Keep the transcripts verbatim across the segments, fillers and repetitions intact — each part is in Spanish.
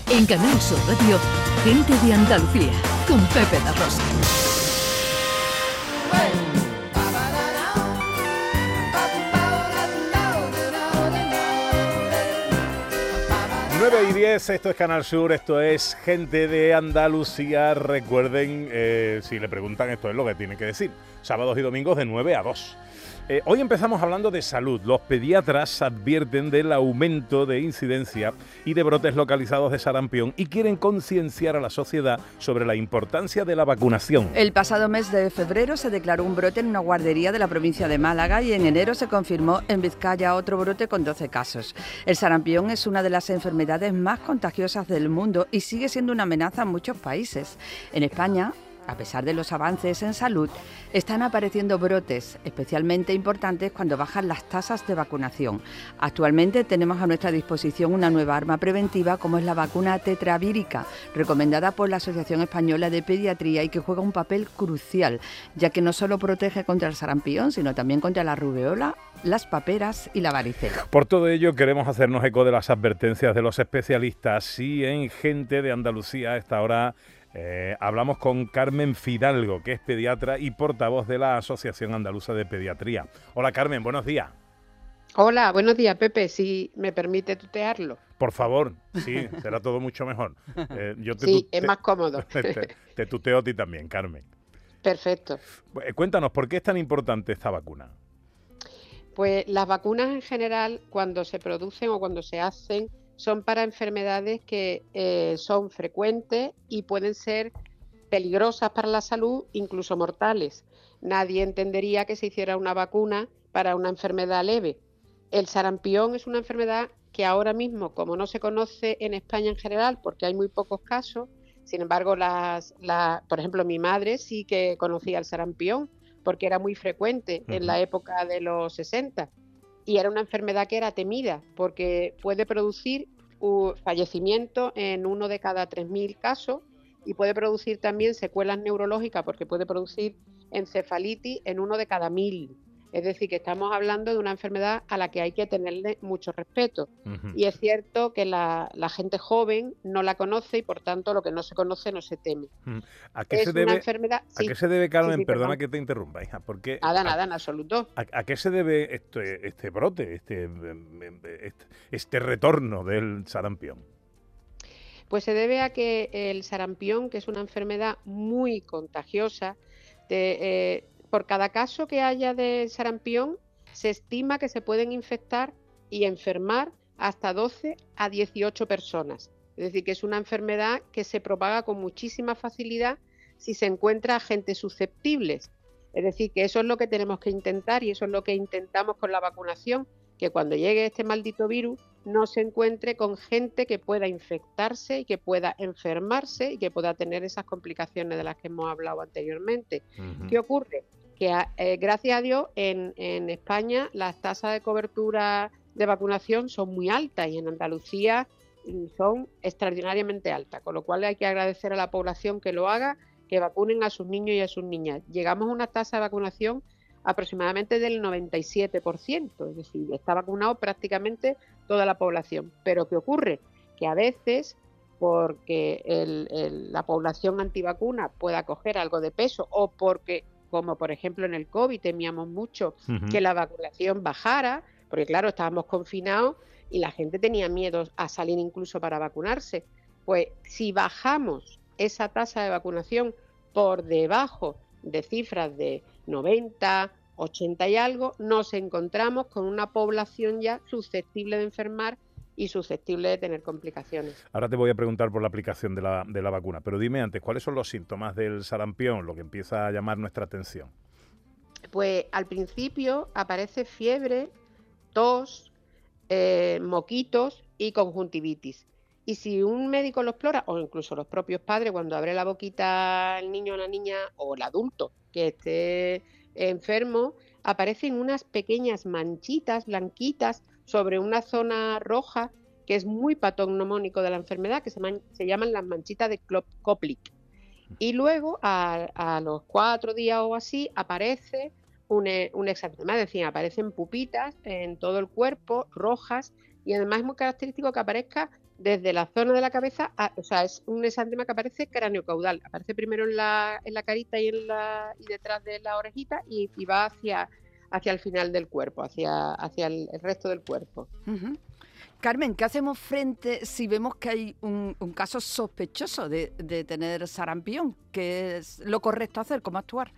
En Canal Sur Radio, Gente de Andalucía, con Pepe La Rosa. nueve y diez, esto es Canal Sur, esto es Gente de Andalucía. Recuerden, eh, si le preguntan, esto es lo que tienen que decir. Sábados y domingos de nueve a dos. Eh, hoy empezamos hablando de salud. Los pediatras advierten del aumento de incidencia y de brotes localizados de sarampión y quieren concienciar a la sociedad sobre la importancia de la vacunación. El pasado mes de febrero se declaró un brote en una guardería de la provincia de Málaga y en enero se confirmó en Vizcaya otro brote con doce casos. El sarampión es una de las enfermedades más contagiosas del mundo y sigue siendo una amenaza en muchos países. En España, a pesar de los avances en salud, están apareciendo brotes especialmente importantes cuando bajan las tasas de vacunación. Actualmente tenemos a nuestra disposición una nueva arma preventiva como es la vacuna tetravírica, recomendada por la Asociación Española de Pediatría y que juega un papel crucial, ya que no solo protege contra el sarampión, sino también contra la rubeola, las paperas y la varicela. Por todo ello queremos hacernos eco de las advertencias de los especialistas y en Gente de Andalucía a esta hora Eh, hablamos con Carmen Fidalgo, que es pediatra y portavoz de la Asociación Andaluza de Pediatría. Hola Carmen, buenos días. Hola, buenos días Pepe, si me permite tutearlo. Por favor, sí, será todo mucho mejor. Eh, yo te sí, tute- es más cómodo. te, te tuteo a ti también, Carmen. Perfecto. Eh, Cuéntanos, ¿por qué es tan importante esta vacuna? Pues las vacunas en general, cuando se producen o cuando se hacen, son para enfermedades que eh, son frecuentes y pueden ser peligrosas para la salud, incluso mortales. Nadie entendería que se hiciera una vacuna para una enfermedad leve. El sarampión es una enfermedad que ahora mismo, como no se conoce en España en general, porque hay muy pocos casos, sin embargo, las, las, por ejemplo, mi madre sí que conocía el sarampión, porque era muy frecuente uh-huh. en la época de los sesenta. Y era una enfermedad que era temida porque puede producir un fallecimiento en uno de cada tres mil casos y puede producir también secuelas neurológicas porque puede producir encefalitis en uno de cada mil. Es decir, que estamos hablando de una enfermedad a la que hay que tenerle mucho respeto. Uh-huh. Y es cierto que la, la gente joven no la conoce y, por tanto, lo que no se conoce no se teme. Uh-huh. ¿A qué es se debe, una enfermedad... ¿A sí. qué se debe, Carmen? Sí, sí, perdona perdón. que te interrumpa, hija. Porque nada, a, nada, en absoluto. A, ¿A qué se debe este, este brote, este, este, este retorno del sarampión? Pues se debe a que el sarampión, que es una enfermedad muy contagiosa, de... Eh, por cada caso que haya de sarampión, se estima que se pueden infectar y enfermar hasta doce a dieciocho personas. Es decir, que es una enfermedad que se propaga con muchísima facilidad si se encuentra agentes susceptibles. Es decir, que eso es lo que tenemos que intentar y eso es lo que intentamos con la vacunación, que cuando llegue este maldito virus no se encuentre con gente que pueda infectarse y que pueda enfermarse y que pueda tener esas complicaciones de las que hemos hablado anteriormente. Uh-huh. ¿Qué ocurre? Que eh, gracias a Dios en, en España las tasas de cobertura de vacunación son muy altas y en Andalucía son extraordinariamente altas, con lo cual hay que agradecer a la población que lo haga, que vacunen a sus niños y a sus niñas. Llegamos a una tasa de vacunación aproximadamente del noventa y siete por ciento, es decir, está vacunado prácticamente toda la población. Pero ¿qué ocurre? Que a veces, porque el, el, la población antivacuna pueda coger algo de peso o porque, como por ejemplo en el COVID temíamos mucho uh-huh. que la vacunación bajara, porque claro, estábamos confinados y la gente tenía miedo a salir incluso para vacunarse, pues si bajamos esa tasa de vacunación por debajo de cifras de noventa, ochenta y algo, nos encontramos con una población ya susceptible de enfermar y susceptible de tener complicaciones. Ahora te voy a preguntar por la aplicación de la, de la vacuna, pero dime antes, ¿cuáles son los síntomas del sarampión, lo que empieza a llamar nuestra atención? Pues al principio aparece fiebre, tos, eh, moquitos y conjuntivitis. Y si un médico lo explora, o incluso los propios padres, cuando abre la boquita el niño o la niña, o el adulto que esté enfermo, aparecen unas pequeñas manchitas blanquitas sobre una zona roja que es muy patognomónico de la enfermedad, que se, man, se llaman las manchitas de Koplik. Y luego, a, a los cuatro días o así, aparece un, un exantema, es decir, aparecen pupitas en todo el cuerpo, rojas, y además es muy característico que aparezca desde la zona de la cabeza, a, o sea, es un exantema que aparece craneocaudal, aparece primero en la, en la carita y, en la, y detrás de la orejita y, y va hacia, hacia el final del cuerpo, hacia, hacia el, el resto del cuerpo. Uh-huh. Carmen, ¿qué hacemos frente si vemos que hay un, un caso sospechoso de, de tener sarampión? ¿Qué es lo correcto hacer? ¿Cómo actuar?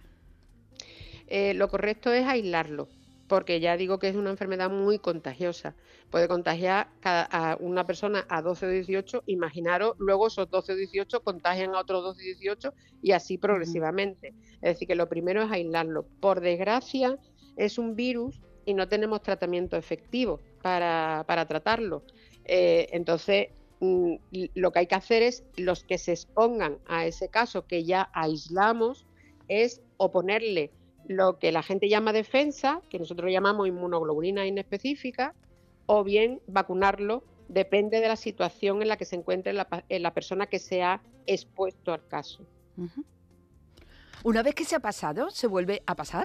Eh, lo correcto es aislarlo, porque ya digo que es una enfermedad muy contagiosa. Puede contagiar cada, a una persona a doce o dieciocho, imaginaros, luego esos doce o dieciocho contagian a otros doce o dieciocho y así progresivamente. Uh-huh. Es decir, que lo primero es aislarlo. Por desgracia, es un virus y no tenemos tratamiento efectivo para, para tratarlo. Eh, entonces, mm, lo que hay que hacer es, los que se expongan a ese caso que ya aislamos, es oponerle lo que la gente llama defensa, que nosotros llamamos inmunoglobulina inespecífica, o bien vacunarlo, depende de la situación en la que se encuentre la, la persona que se ha expuesto al caso. Uh-huh. Una vez que se ha pasado, ¿se vuelve a pasar?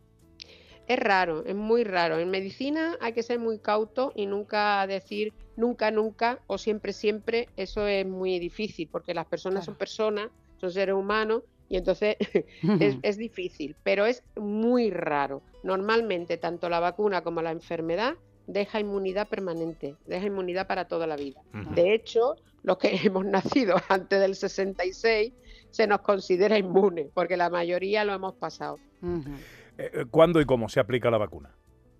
Es raro, es muy raro. En medicina hay que ser muy cauto y nunca decir nunca, nunca o siempre, siempre. Eso es muy difícil porque las personas claro. son personas, son seres humanos y entonces es, es difícil, pero es muy raro. Normalmente tanto la vacuna como la enfermedad deja inmunidad permanente, deja inmunidad para toda la vida. Uh-huh. De hecho, los que hemos nacido antes del sesenta y seis se nos considera inmune porque la mayoría lo hemos pasado. Uh-huh. ¿Cuándo y cómo se aplica la vacuna?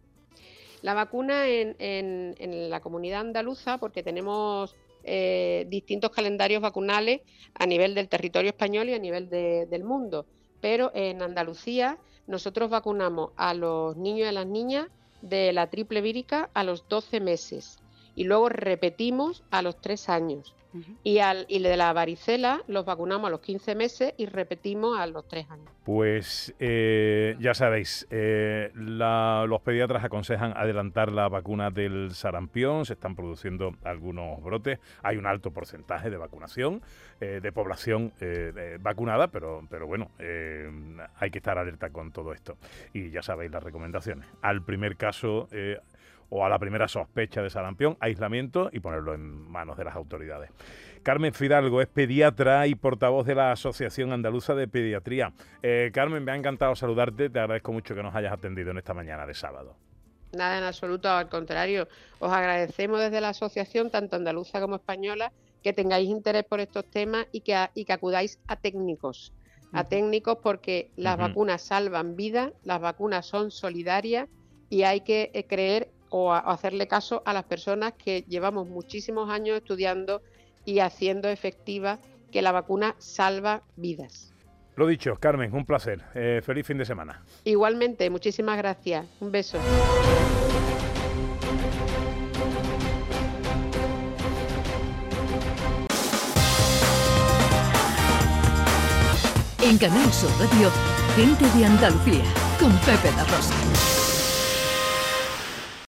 La vacuna en, en, en la comunidad andaluza, porque tenemos eh, distintos calendarios vacunales a nivel del territorio español y a nivel de, del mundo, pero en Andalucía nosotros vacunamos a los niños y a las niñas de la triple vírica a los doce meses y luego repetimos a los tres años. Uh-huh. Y, al, y de la varicela los vacunamos a los quince meses y repetimos a los tres años. Pues eh, ya sabéis, eh, la, los pediatras aconsejan adelantar la vacuna del sarampión, se están produciendo algunos brotes, hay un alto porcentaje de vacunación, eh, de población eh, de, vacunada, pero, pero bueno, eh, hay que estar alerta con todo esto. Y ya sabéis las recomendaciones. Al primer caso... Eh, o a la primera sospecha de sarampión, aislamiento y ponerlo en manos de las autoridades. Carmen Fidalgo es pediatra y portavoz de la Asociación Andaluza de Pediatría. Eh, Carmen, me ha encantado saludarte, te agradezco mucho que nos hayas atendido en esta mañana de sábado. Nada, en absoluto, al contrario. Os agradecemos desde la asociación, tanto andaluza como española, que tengáis interés por estos temas y que, a, y que acudáis a técnicos. A técnicos porque las uh-huh. vacunas salvan vidas, las vacunas son solidarias y hay que eh, creer o, a, o hacerle caso a las personas que llevamos muchísimos años estudiando y haciendo efectiva que la vacuna salva vidas. Lo dicho, Carmen, un placer. Eh, feliz fin de semana. Igualmente, muchísimas gracias. Un beso. En Canal Sur Radio, Gente de Andalucía, con Pepe La Rosa.